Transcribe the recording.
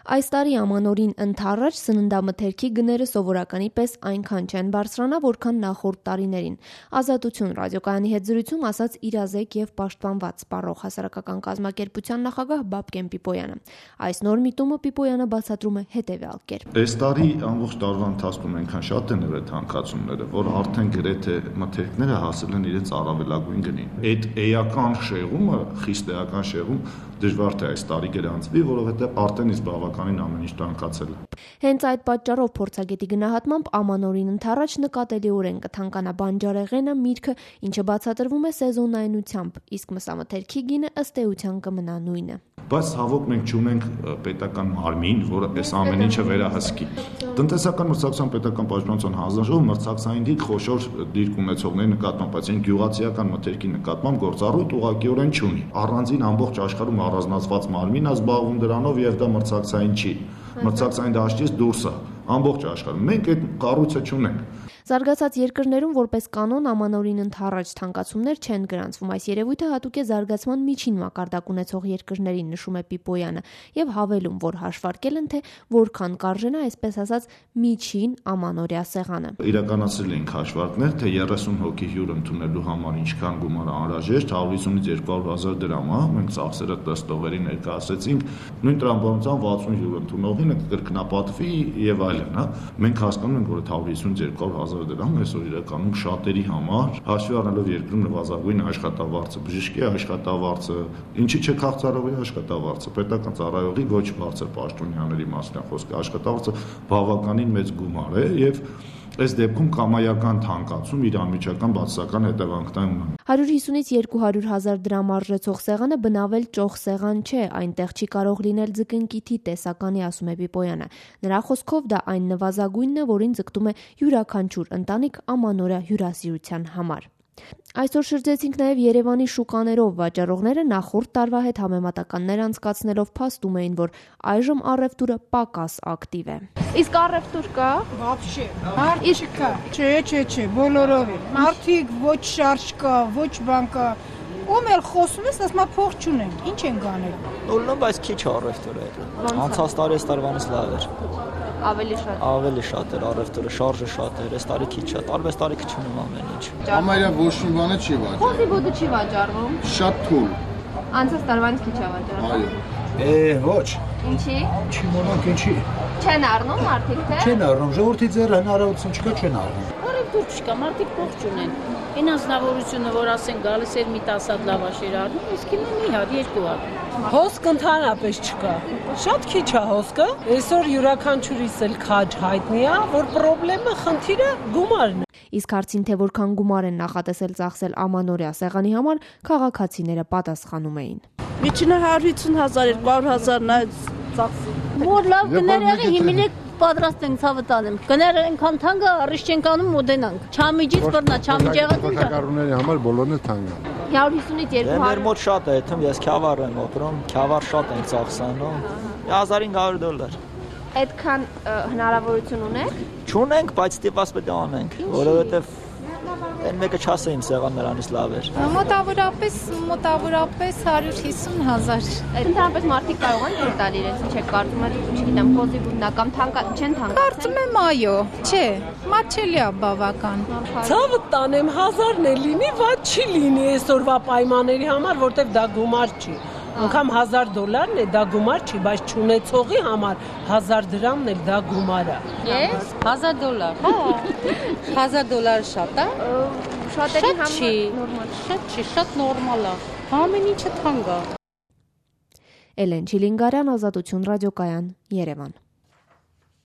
Այս տարի ամանորին ընդառաջ սննդամթերքի գները սովորականի պես այնքան չեն բարձրանա, որքան նախորդ տարիներին։ Ազատություն ռադիոկայանի հետ զրույցում ասաց իրազեկ եւ պաշտպանված սպառող հասարակական կազմակերպության նախագահ Բաբկեն Պիպոյանը։ Այս նոր միտումը Պիպոյանը բացատրում է հետեւյալ կերպ։ Այս տարի ամբողջ տարվա ընթացքում այնքան շատ են եղել հանքացումները, որ արդեն գրեթե մթերքները հասել են իրենց առավելագույն գնին։ Այդ էական շեղումը, խիստ էական շեղում դժվար թե այս տարի գրանցվի, որովհետև արդեն իսկ բավականին ամեն ինչ տանկացել է։ Հենց այդ պատճառով փորձագետի գնահատմամբ ամանորին ընդառաջ նկատելիորեն կթանկանա բանջարեղենը, միրգը, ինչը բացատրվում է սեզոնայնությամբ, իսկ մսամթերքի գինը ըստ էության կմնա նույնը։ Բայց ցավոք մենք չունենք պետական մարմին, որը այս ամեն ինչը վերահսկի։ Տնտեսական մրցակցության պետական պաշտպանության հանձնաժողովը մրցակցային դիրք խոշոր դիրք ունեցողների նկատմամբ, բայց այն գյուղացիական մթերքի նկատմամբ գործառույթ ուղղակիորեն չունի։ Առանձին ամբողջ աշխարհում առանձնացված մարմին է զբաղվում դրանով եւ դա մրցակցային չի։ Մրցակցային դաշտից դուրս է ամբողջ աշխարհում։ Մենք այդ կառույցը չունենք։ Զարգացած երկրներում որպես կանոն ամանորին ընդառաջ թանկացումներ չեն գրանցվում։ Այս երևույթը հատուկ է զարգացման միջին մակարդակ ունեցող երկրներին, նշում է Պիպոյանը, եւ հավելում, որ հաշվարկել են, թե որքան կարժենա, այսպես ասած, միջին ամանորյա սեղանը։ Իրականացրել ենք հաշվարկներ, թե 30 հոգի հյուր ընդունելու համար ինչքան գումար անհրաժեշտ, 150-ից 200,000 դրամ է, մենք ծախսերը տստողերի ներկայացրեցինք, նույն տրամաբանությամբ 60 հյուր ընդունողին կրկնապատվի եւ այլն, հա։ Մենք հասկանում ենք, որ 150-ից 200,000 դրամ այսօր իրականում շատերի համար, հաշվի առնելով երկրում նվազագույն աշխատավարձը, բժշկի աշխատավարձը, ինչի՞ չէ քաղցրահողի աշխատավարձը, պետական ծառայողի ոչ բարձր պաշտոնյաների մասնա խոսքը, աշխատավարձը բավականին մեծ գումար է եւ այս դեպքում կամայական թանկացում իր անմիջական բացասական հետևանքներ ունի։ 150-ից 200,000 դրամ արժեցող սեղանը բնավել ճոխ սեղան չէ, այնտեղ չի կարող լինել ձկնկիթի տեսականի, ասում է Պիպոյանը։ Նրա խոսքով դա այն նվազագույնն է, որին ձգտում է յուրաքանչյուր ընտանիք ամանորյա հյուրասիրության համար։ Այսօր շրջեցինք նաև Երևանի շուկաներով, վաճառողները նախորդ տարվա հետ համեմատականներ անցկացնելով փաստում էին, որ այժմ առևտուրը պակաս ակտիվ է։ Իսկ առևտուր կա։ Вообще, մարդ չկա։ Չէ, բոլորովին։ Մարդիկ ոչ շարժ կա, ոչ բան կա։ Ում էլ խոսում ես, ասում ես փող չունենք, ինչ ենք անել։ Նորմալ, բայց քիչ առևտուր է։ Անցած տարի այս տարվանից լավ էր։ Ավելի շատ էր առևտուրը, շարժը շատ էր, այս տարի քիչ է, տարվես տարի քչունում ամեն ինչ։ Համարյա ոչ մի բանը չի վաճառվում։ Խոզի բուդը չի վաճառվում։ Շատ թույլ։ Անցած տարվանից քիչ է վաճառվում։ Այո։ Ոչ։ Ինչի։ Չիմանանք ինչի։ Չեն առնում մարդիկ, թե։ Չեն առնում, ժողովրդի ձեռը հնարավորություն չկա, չեն առնում։ Առևտուր չկա, մարդիկ փող չունեն։ Այն անձնավորությունը, որ ասեն գալիս էր մի 10 հատ լավաշ էր առնում, իսկ հիմա մի հատ, երկու հատ։ Հոսք ընդհանրապես չկա։ Շատ քիչ է հոսքը։ Այսօր յուրաքանչյուրիս էլ քաջ հայտնի է, որ խնդիրը գումարն է։ Իսկ հարցին, թե որքան գումար են նախատեսել ծախսել ամանորյա սեղանի համար, քաղաքացիները պատասխանում էին։ Միջինը 150,000, 200,000-ն է ծախսում։ Որ լավ գներ եղի հիմին պատրաստ ենք ցավը տանեմ։ Գները այնքան թանկ է, առիշ չենք անում մոդենանք։ Չամիջից բռնա, չամիջ եղած ինչ։ Քաղաքականների համար բոլորն է թանկ է։ 150-ից 200։ Մեր մոտ շատ է, թվում ես Քյավառ եմ ապրում, Քյավառ շատ ենք ծախսանում։ $1500։ Այդքան հնարավորություն ունեք։ Չունենք, բայց ստիպված պետք է անենք, որովհետև այն մեկը չասեին սեղան նրանից լավ էր։ Մոտավորապես 150,000։ Ընդհանրապես մարդիկ կարող են դուր տալ իրենց, ինչ է կարծում եք, չգիտեմ, խոզի բուննա կամ չեն թանկացել։ Կարծում եմ այո, չէ, մատչելի է բավական։ Ցավը տանեմ 1000-ն է լինի, ված չի լինի այսօրվա պայմանների համար, որտեվ դա գումար չի։ Անկամ $1,000-ն է, դա գումար չի, բայց չունեցողի համար 1000 դրամն էլ դա գումար է։ Ես $1,000։ Հա։ $1,000 շատ է։ Շատերի համար նորմալ։ Շատ չի, շատ նորմալ է։ Ամեն ինչը թանկ է։ Էլեն Չիլինգարյան, Ազատություն ռադիոկայան, Երևան։